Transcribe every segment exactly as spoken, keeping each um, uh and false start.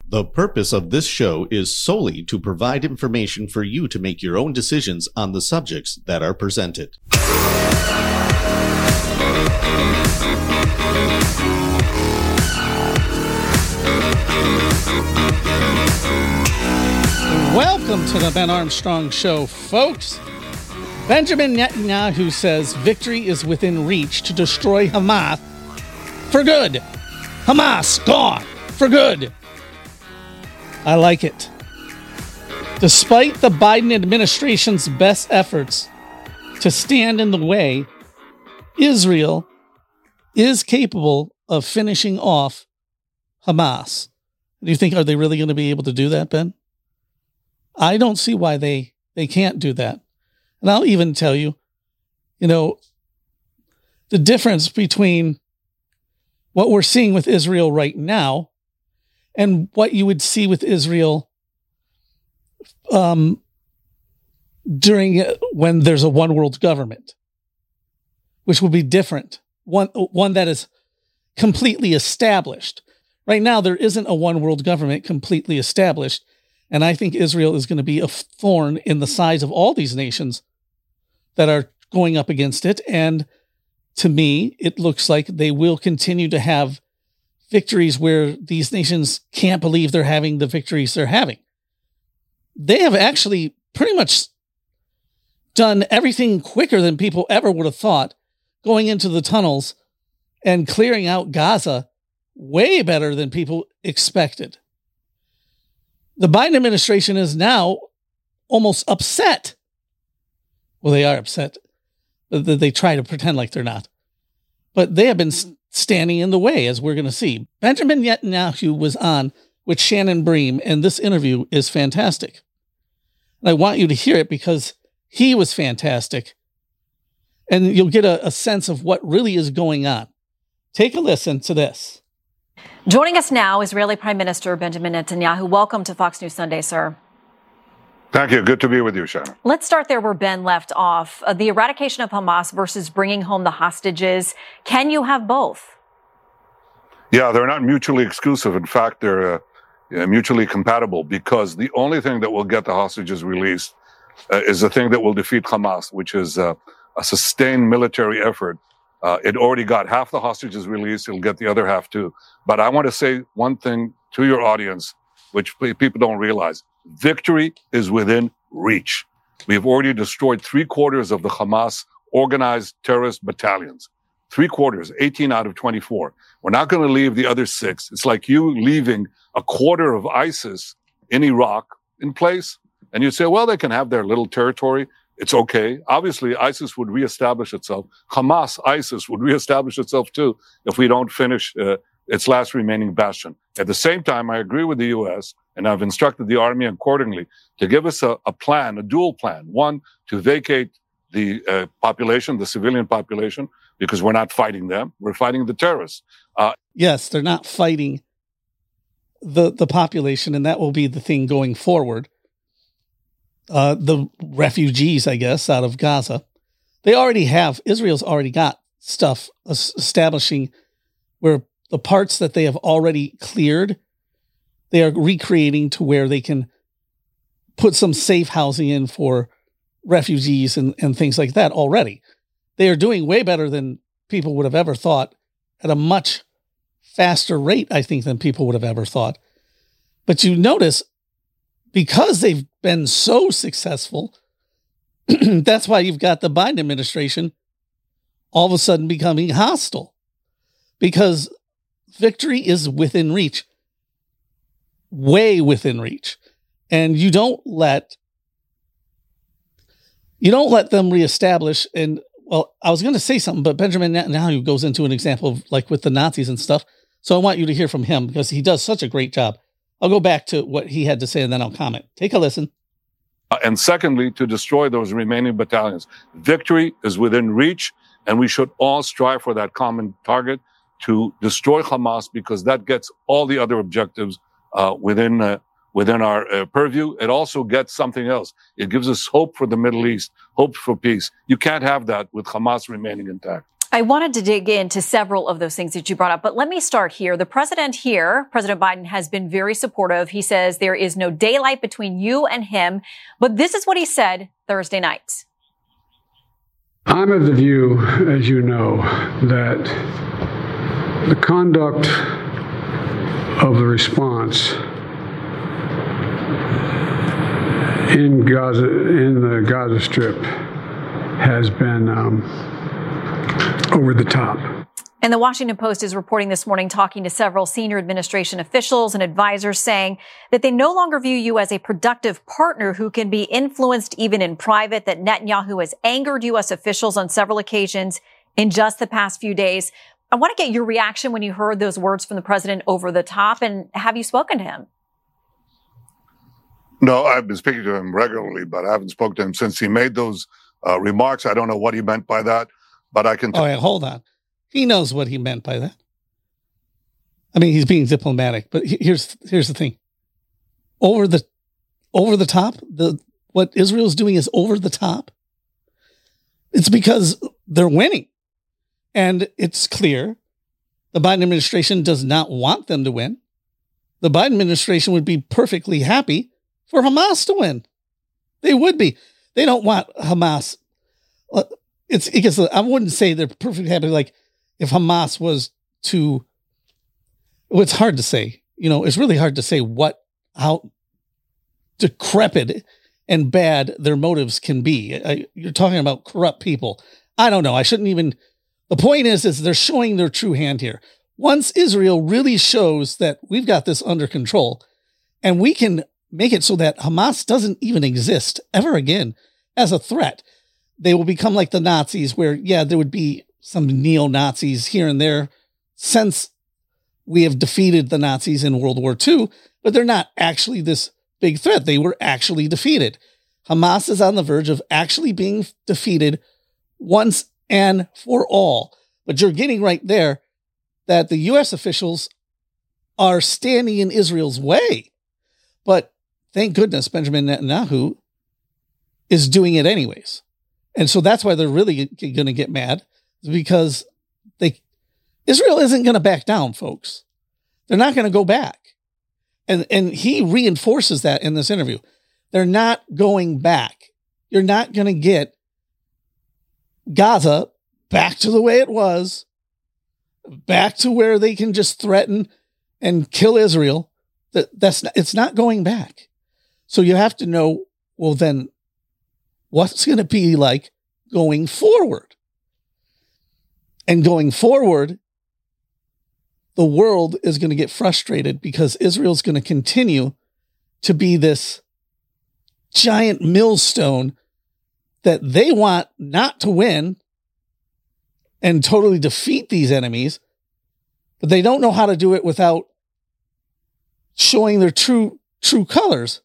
The purpose of this show is solely to provide information for you to make your own decisions on the subjects that are presented. Welcome to the Ben Armstrong Show, folks. Benjamin Netanyahu says victory is within reach to destroy Hamas for good. Hamas gone for good. I like it. Despite the Biden administration's best efforts to stand in the way, Israel is capable of finishing off Hamas. Do you think, are they really going to be able to do that, Ben? I don't see why they, they can't do that. And I'll even tell you, you know, the difference between what we're seeing with Israel right now and what you would see with Israel um, during when there's a one world government, which will be different. One, one that is completely established. Right now, there isn't a one world government completely established. And I think Israel is going to be a thorn in the sides of all these nations that are going up against it. And to me, it looks like they will continue to have victories where these nations can't believe they're having the victories they're having. They have actually pretty much done everything quicker than people ever would have thought, going into the tunnels and clearing out Gaza way better than people expected. The Biden administration is now almost upset. Well, they are upset. They try to pretend like they're not. But they have been standing in the way, as we're going to see. Benjamin Netanyahu was on with Shannon Bream, and this interview is fantastic. And I want you to hear it because he was fantastic. And you'll get a, a sense of what really is going on. Take a listen to this. Joining us now, Israeli Prime Minister Benjamin Netanyahu. Welcome to Fox News Sunday, sir. Thank you. Good to be with you, Shannon. Let's start there where Ben left off. Uh, the eradication of Hamas versus bringing home the hostages. Can you have both? Yeah, they're not mutually exclusive. In fact, they're uh, yeah, mutually compatible, because the only thing that will get the hostages released uh, is the thing that will defeat Hamas, which is uh, a sustained military effort. Uh, it already got half the hostages released. It'll get the other half too. But I want to say one thing to your audience, which people don't realize. Victory is within reach. We have already destroyed three quarters of the Hamas organized terrorist battalions. Three quarters, eighteen out of twenty-four. We're not going to leave the other six. It's like you leaving a quarter of ISIS in Iraq in place. And you say, well, they can have their little territory. It's okay. Obviously, ISIS would reestablish itself. Hamas, ISIS would reestablish itself too if we don't finish uh, its last remaining bastion. At the same time, I agree with the U S, and I've instructed the army accordingly to give us a, a plan, a dual plan. One, to vacate the uh, population, the civilian population, because we're not fighting them. We're fighting the terrorists. Uh, yes, they're not fighting the, the population, and that will be the thing going forward. Uh, the refugees, I guess, out of Gaza. They already have, Israel's already got stuff establishing where the parts that they have already cleared, they are recreating to where they can put some safe housing in for refugees and, and things like that already. They are doing way better than people would have ever thought, at a much faster rate, I think, than people would have ever thought. But you notice, because they've been so successful, that's why you've got the Biden administration all of a sudden becoming hostile, because victory is within reach, way within reach. And you don't let, you don't let them reestablish. And well, I was going to say something, but Benjamin Netanyahu goes into an example of like with the Nazis and stuff. So I want you to hear from him because he does such a great job. I'll go back to what he had to say and then I'll comment. Take a listen. Uh, and secondly, to destroy those remaining battalions. Victory is within reach, and we should all strive for that common target to destroy Hamas, because that gets all the other objectives uh, within uh, within our uh, purview. It also gets something else. It gives us hope for the Middle East, hope for peace. You can't have that with Hamas remaining intact. I wanted to dig into several of those things that you brought up, but let me start here. The president here, President Biden, has been very supportive. He says there is no daylight between you and him, but this is what he said Thursday night. I'm of the view, as you know, that the conduct of the response in Gaza, in the Gaza Strip, has been um, over the top. And the Washington Post is reporting this morning, talking to several senior administration officials and advisors, saying that they no longer view you as a productive partner who can be influenced even in private, that Netanyahu has angered U S officials on several occasions in just the past few days. I want to get your reaction when you heard those words from the president, over the top, and have you spoken to him? No, I've been speaking to him regularly, but I haven't spoken to him since he made those uh, remarks. I don't know what he meant by that, but I can... T- oh, yeah, hold on. He knows what he meant by that. I mean, he's being diplomatic, but here's here's the thing. Over the over the top, the what Israel's doing is over the top. It's because they're winning. And it's clear the Biden administration does not want them to win. The Biden administration would be perfectly happy for Hamas to win. They would be. They don't want Hamas. It's because I wouldn't say they're perfectly happy. Like if Hamas was to, well, it's hard to say, you know, it's really hard to say what, how decrepit and bad their motives can be. I, you're talking about corrupt people. I don't know. I shouldn't even, the point is, is they're showing their true hand here. Once Israel really shows that we've got this under control and we can make it so that Hamas doesn't even exist ever again as a threat, they will become like the Nazis where, yeah, there would be some neo-Nazis here and there since we have defeated the Nazis in World War Two, but they're not actually this big threat. They were actually defeated. Hamas is on the verge of actually being defeated once and for all. But you're getting right there that the U S officials are standing in Israel's way. But thank goodness Benjamin Netanyahu is doing it anyways. And so that's why they're really going to get mad, because they Israel isn't going to back down, folks. They're not going to go back. And, and he reinforces that in this interview. They're not going back. You're not going to get Gaza back to the way it was, back to where they can just threaten and kill Israel. That that's not, it's not going back. So you have to know, well, then what's going to be like going forward? And going forward, the world is going to get frustrated because Israel's going to continue to be this giant millstone that they want not to win and totally defeat these enemies, but they don't know how to do it without showing their true, true colors.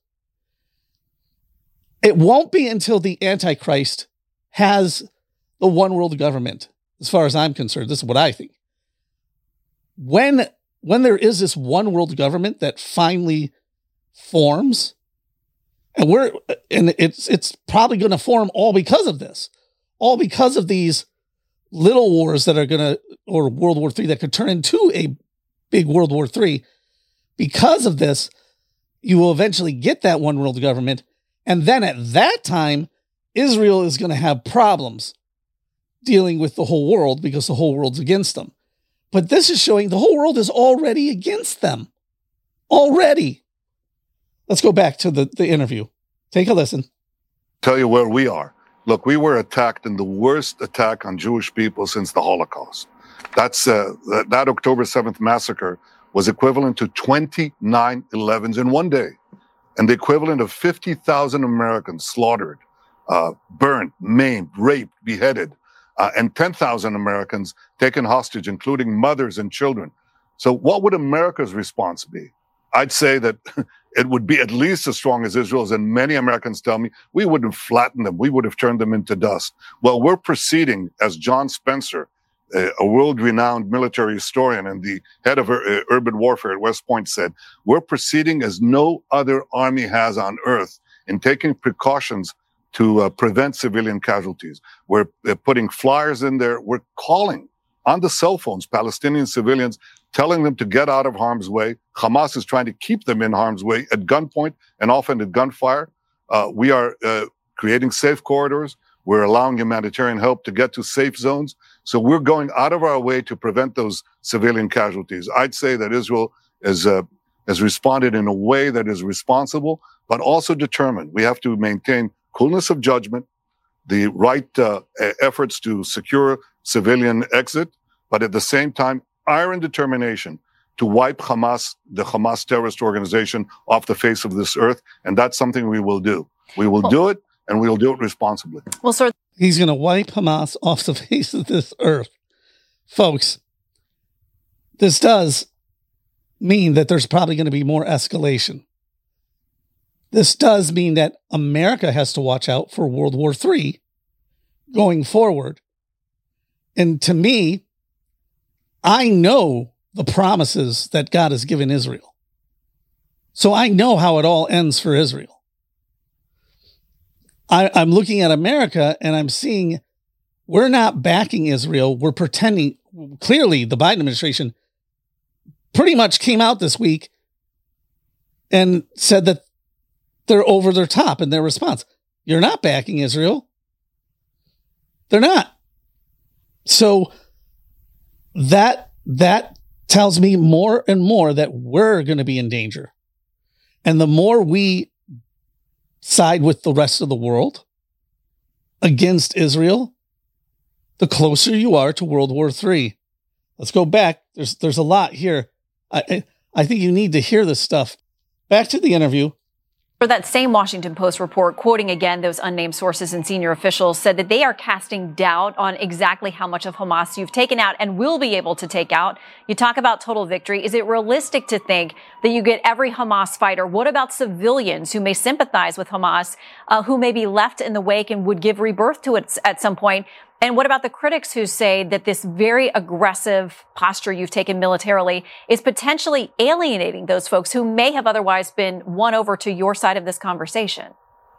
It won't be until the Antichrist has the one world government, as far as I'm concerned. This is what I think. When, when there is this one world government that finally forms, and we're, and it's, it's probably going to form all because of this, all because of these little wars that are going to, or World War Three that could turn into a big World War Three. Because of this, you will eventually get that one world government. And then at that time, Israel is going to have problems dealing with the whole world because the whole world's against them. But this is showing the whole world is already against them. Already. Let's go back to the, the interview. Take a listen. Tell you where we are. Look, we were attacked in the worst attack on Jewish people since the Holocaust. That's uh, that, that October seventh massacre was equivalent to twenty nine elevens in one day, and the equivalent of fifty thousand Americans slaughtered, uh, burned, maimed, raped, beheaded, uh, and ten thousand Americans taken hostage, including mothers and children. So what would America's response be? I'd say that it would be at least as strong as Israel's, and many Americans tell me we would have flattened them. We would have turned them into dust. Well, we're proceeding, as John Spencer, a world-renowned military historian and the head of ur- urban warfare at West Point, said, we're proceeding as no other army has on earth in taking precautions to uh, prevent civilian casualties. We're uh, putting flyers in there. We're calling on the cell phones Palestinian civilians, telling them to get out of harm's way. Hamas is trying to keep them in harm's way at gunpoint and often at gunfire. Uh, we are uh, creating safe corridors. We're allowing humanitarian help to get to safe zones. So we're going out of our way to prevent those civilian casualties. I'd say that Israel is, uh, has responded in a way that is responsible, but also determined. We have to maintain coolness of judgment, the right uh, efforts to secure civilian exit, but at the same time, iron determination to wipe Hamas, the Hamas terrorist organization, off the face of this earth. And that's something we will do. We will do it, and we will do it responsibly. Well, sir, he's going to wipe Hamas off the face of this earth. Folks, this does mean that there's probably going to be more escalation. This does mean that America has to watch out for World War Three going forward. And to me, I know the promises that God has given Israel. So I know how it all ends for Israel. I, I'm looking at America and I'm seeing we're not backing Israel. We're pretending. Clearly, the Biden administration pretty much came out this week and said that they're over their top in their response. You're not backing Israel. They're not. So that that tells me more and more that we're going to be in danger. And the more we side with the rest of the world against Israel, the closer you are to World War Three. Let's go back. There's there's a lot here. I I, I think you need to hear this stuff. Back to the interview. For that same Washington Post report, quoting again those unnamed sources and senior officials, said that they are casting doubt on exactly how much of Hamas you've taken out and will be able to take out. You talk about total victory. Is it realistic to think that you get every Hamas fighter? What about civilians who may sympathize with Hamas, uh, who may be left in the wake and would give rebirth to it at some point? And what about the critics who say that this very aggressive posture you've taken militarily is potentially alienating those folks who may have otherwise been won over to your side of this conversation?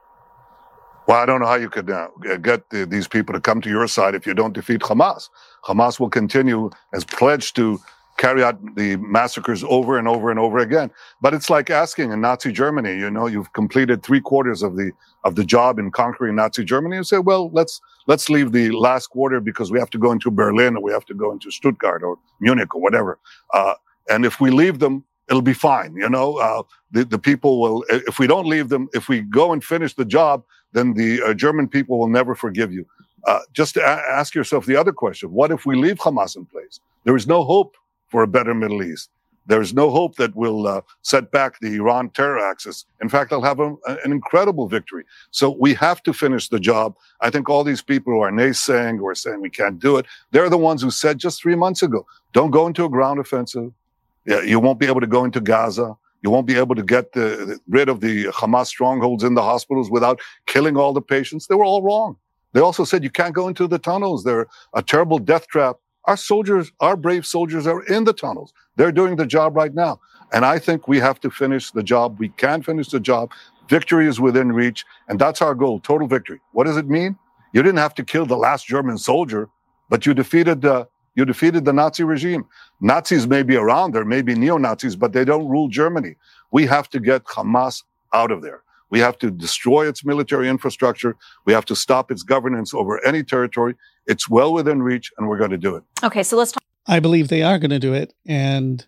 Well, I don't know how you could uh, get the, these people to come to your side if you don't defeat Hamas. Hamas will continue as pledged to carry out the massacres over and over and over again. But it's like asking in Nazi Germany, you know, you've completed three quarters of the of the job in conquering Nazi Germany. You say, well, let's let's leave the last quarter because we have to go into Berlin or we have to go into Stuttgart or Munich or whatever. Uh, and if we leave them, it'll be fine. You know, uh, the, the people will, if we don't leave them, if we go and finish the job, then the uh, German people will never forgive you. Uh, just to a- ask yourself the other question, what if we leave Hamas in place? There is no hope for a better Middle East. There's no hope that we'll uh, set back the Iran terror axis. In fact, they'll have a, an incredible victory. So we have to finish the job. I think all these people who are naysaying or saying we can't do it, they're the ones who said just three months ago, don't go into a ground offensive. Yeah, you won't be able to go into Gaza. You won't be able to get the, the, rid of the Hamas strongholds in the hospitals without killing all the patients. They were all wrong. They also said you can't go into the tunnels. They're a terrible death trap. Our soldiers, our brave soldiers are in the tunnels. They're doing the job right now. And I think we have to finish the job. We can finish the job. Victory is within reach. And that's our goal, total victory. What does it mean? You didn't have to kill the last German soldier, but you defeated, uh, you defeated the Nazi regime. Nazis may be around, there may be neo-Nazis, but they don't rule Germany. We have to get Hamas out of there. We have to destroy its military infrastructure. We have to stop its governance over any territory. It's well within reach, and we're going to do it. Okay, so let's talk. I believe they are going to do it. And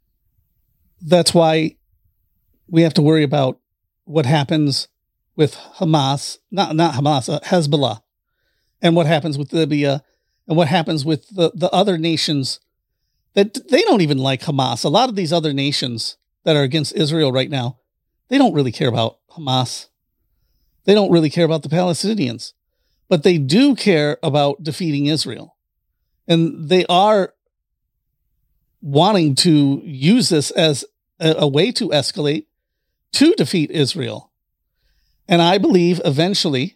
that's why we have to worry about what happens with Hamas, not, not Hamas, uh, Hezbollah, and what happens with Libya, and what happens with the, the other nations that they don't even like Hamas. A lot of these other nations that are against Israel right now, they don't really care about Hamas. They don't really care about the Palestinians, but they do care about defeating Israel. And they are wanting to use this as a, a way to escalate to defeat Israel. And I believe eventually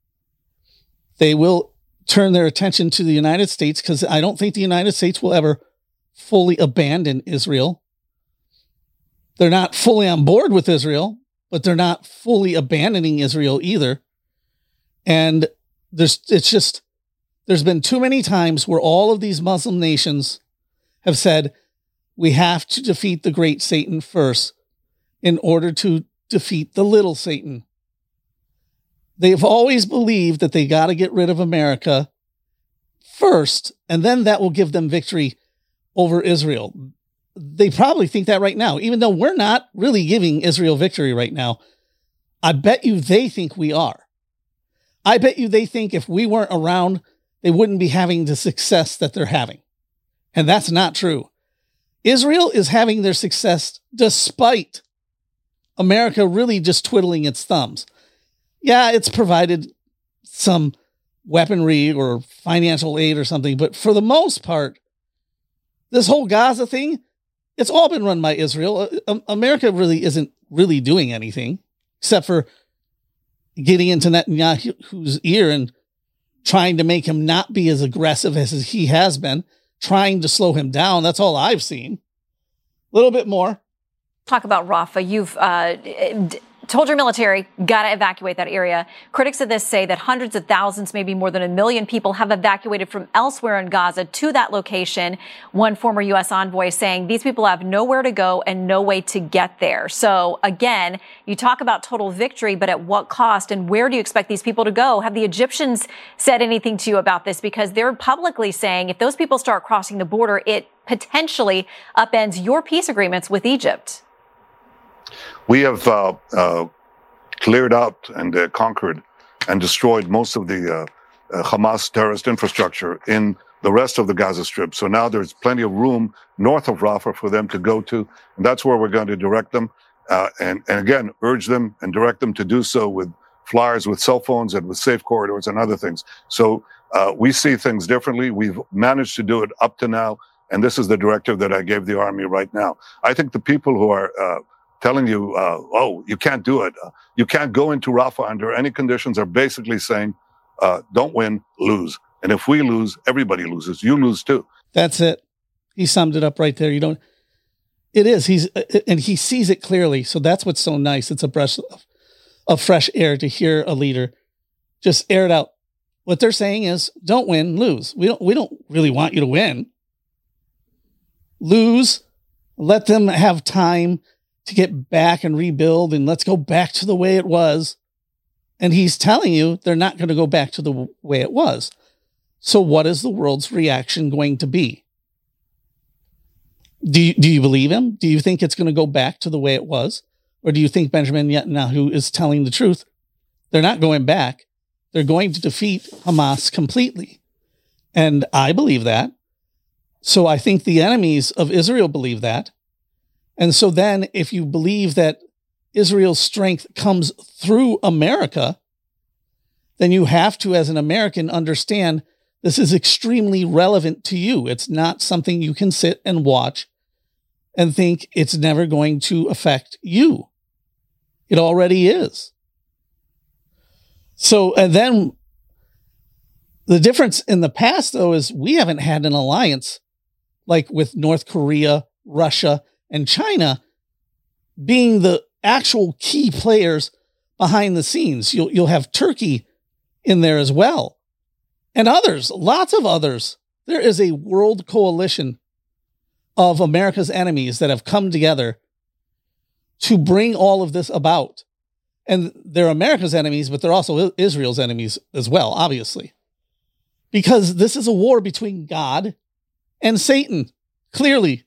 they will turn their attention to the United States, because I don't think the United States will ever fully abandon Israel. They're not fully on board with Israel, but they're not fully abandoning Israel either. And there's, it's just, there's been too many times where all of these Muslim nations have said, we have to defeat the great Satan first in order to defeat the little Satan. They've always believed that they got to get rid of America first, and then that will give them victory over Israel. They probably think that right now, even though we're not really giving Israel victory right now. I bet you they think we are. I bet you they think if we weren't around, they wouldn't be having the success that they're having. And that's not true. Israel is having their success despite America really just twiddling its thumbs. Yeah, it's provided some weaponry or financial aid or something, but for the most part, this whole Gaza thing, it's all been run by Israel. America really isn't really doing anything except for getting into Netanyahu's ear and trying to make him not be as aggressive as he has been, trying to slow him down. That's all I've seen. A little bit more. Talk about Rafah. You've uh, d- told your military, got to evacuate that area. Critics of this say that hundreds of thousands, maybe more than a million people have evacuated from elsewhere in Gaza to that location. One former U S envoy saying these people have nowhere to go and no way to get there. So again, you talk about total victory, but at what cost, and where do you expect these people to go? Have the Egyptians said anything to you about this? Because they're publicly saying if those people start crossing the border, it potentially upends your peace agreements with Egypt. We have uh, uh, cleared out and uh, conquered and destroyed most of the uh, uh, Hamas terrorist infrastructure in the rest of the Gaza Strip. So now there's plenty of room north of Rafah for them to go to. And that's where we're going to direct them. Uh, and, and again, urge them and direct them to do so with flyers, with cell phones, and with safe corridors and other things. So uh, we see things differently. We've managed to do it up to now. And this is the directive that I gave the Army right now. I think the people who are uh, telling you, uh, oh, you can't do it, uh, you can't go into Rafah under any conditions, are basically saying, uh, don't win, lose. And if we lose, everybody loses. You lose too. That's it. He summed it up right there. You don't, it is, he's, and he sees it clearly. So that's what's so nice. It's a breath of, of fresh air to hear a leader just air it out. What they're saying is don't win, lose. We don't, we don't really want you to win. Lose, let them have time to get back and rebuild, and let's go back to the way it was. And he's telling you they're not going to go back to the way it was. So what is the world's reaction going to be? Do you, do you believe him? Do you think it's going to go back to the way it was? Or do you think Benjamin Netanyahu is telling the truth? They're not going back. They're going to defeat Hamas completely. And I believe that. So I think the enemies of Israel believe that. And so then if you believe that Israel's strength comes through America, then you have to, as an American, understand this is extremely relevant to you. It's not something you can sit and watch and think it's never going to affect you. It already is. So, and then the difference in the past, though, is we haven't had an alliance like with North Korea, Russia, and China being the actual key players behind the scenes. You'll, you'll have Turkey in there as well. And others, lots of others. There is a world coalition of America's enemies that have come together to bring all of this about. And they're America's enemies, but they're also Israel's enemies as well, obviously. Because this is a war between God and Satan, clearly.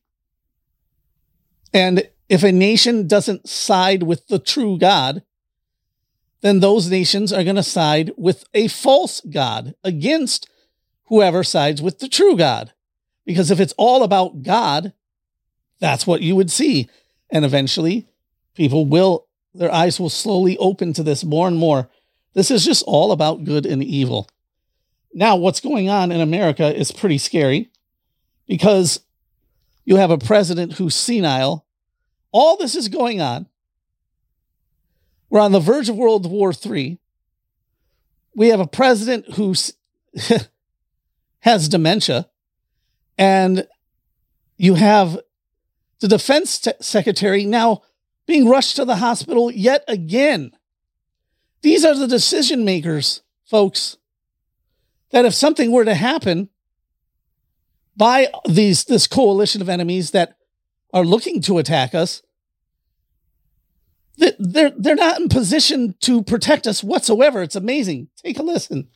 And if a nation doesn't side with the true God, then those nations are going to side with a false God against whoever sides with the true God. Because if it's all about God, that's what you would see. And eventually, people will, their eyes will slowly open to this more and more. This is just all about good and evil. Now, what's going on in America is pretty scary because you have a president who's senile. All this is going on. We're on the verge of World War Three. We have a president who has dementia. And you have the defense te- secretary now being rushed to the hospital yet again. These are the decision makers, folks, that if something were to happen by these this coalition of enemies that are looking to attack us, that they're they're not in position to protect us whatsoever. It's amazing. Take a listen.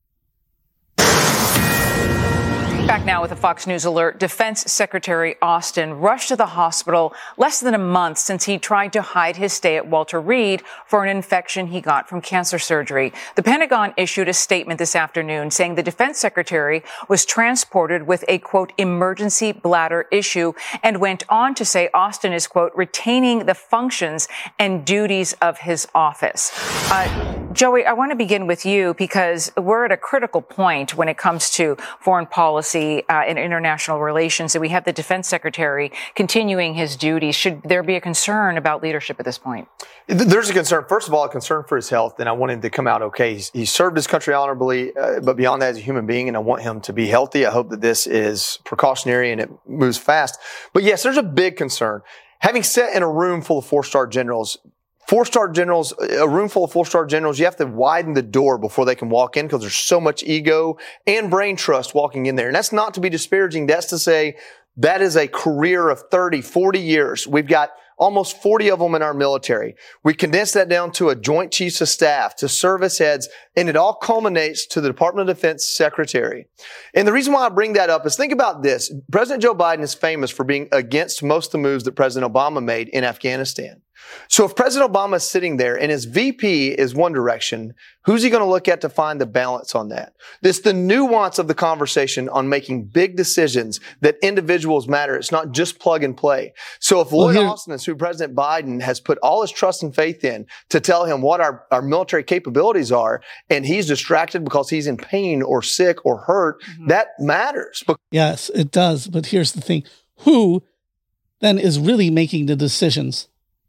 Back now with a Fox News alert. Defense Secretary Austin rushed to the hospital less than a month since he tried to hide his stay at Walter Reed for an infection he got from cancer surgery. The Pentagon issued a statement this afternoon saying the defense secretary was transported with a, quote, emergency bladder issue, and went on to say Austin is, quote, retaining the functions and duties of his office. Uh, Joey, I want to begin with you because we're at a critical point when it comes to foreign policy uh, and international relations. And we have the defense secretary continuing his duties. Should there be a concern about leadership at this point? There's a concern. First of all, a concern for his health, and I want him to come out okay. He's, he served his country honorably, uh, but beyond that, as a human being, and I want him to be healthy. I hope that this is precautionary and it moves fast. But yes, there's a big concern. Having sat in a room full of four-star generals, Four-star generals, a room full of four-star generals, you have to widen the door before they can walk in because there's so much ego and brain trust walking in there. And that's not to be disparaging. That's to say that is a career of thirty, forty years. We've got almost forty of them in our military. We condense that down to a joint chiefs of staff, to service heads, and it all culminates to the Department of Defense secretary. And the reason why I bring that up is think about this. President Joe Biden is famous for being against most of the moves that President Obama made in Afghanistan. So if President Obama is sitting there and his V P is one direction, who's he going to look at to find the balance on that? It's the nuance of the conversation on making big decisions that individuals matter. It's not just plug and play. So if Lloyd well, Austin is who President Biden has put all his trust and faith in to tell him what our, our military capabilities are, and he's distracted because he's in pain or sick or hurt, mm-hmm. that matters. Yes, it does. But here's the thing. Who then is really making the decisions?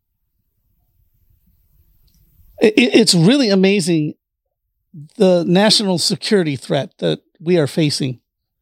It's really amazing the national security threat that we are facing.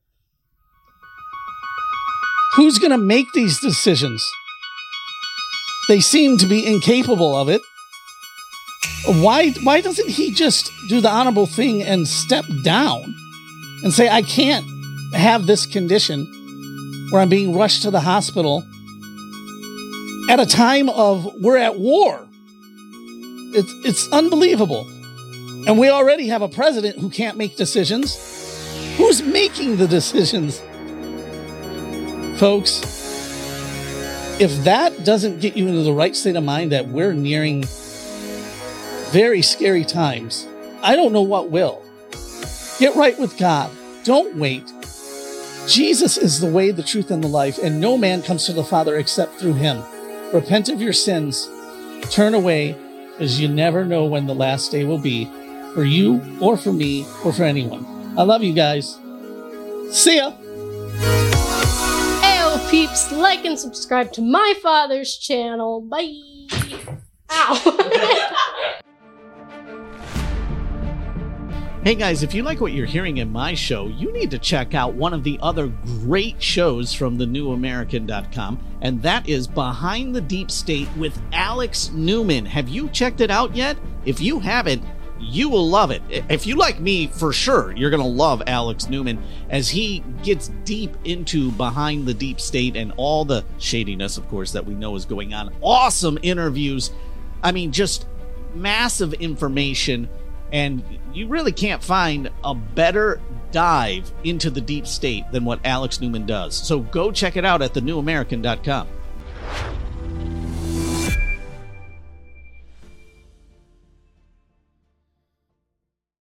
Who's going to make these decisions? They seem to be incapable of it. Why, why doesn't he just do the honorable thing and step down and say, I can't have this condition where I'm being rushed to the hospital at a time of we're at war? It's it's unbelievable. And we already have a president who can't make decisions. Who's making the decisions? Folks, if that doesn't get you into the right state of mind that we're nearing very scary times, I don't know what will. Get right with God. Don't wait. Jesus is the way, the truth, and the life, and no man comes to the Father except through him. Repent of your sins. Turn away, because you never know when the last day will be for you or for me or for anyone. I love you guys. See ya. Heyo, peeps. Like and subscribe to my father's channel. Bye. Ow. Hey guys, if you like what you're hearing in my show, you need to check out one of the other great shows from the new american dot com, and that is Behind the Deep State with Alex Newman. Have you checked it out yet? If you haven't, you will love it. If you like me, for sure, you're going to love Alex Newman as he gets deep into Behind the Deep State and all the shadiness, of course, that we know is going on. Awesome interviews. I mean, just massive information. And you really can't find a better dive into the deep state than what Alex Newman does. So go check it out at the new american dot com.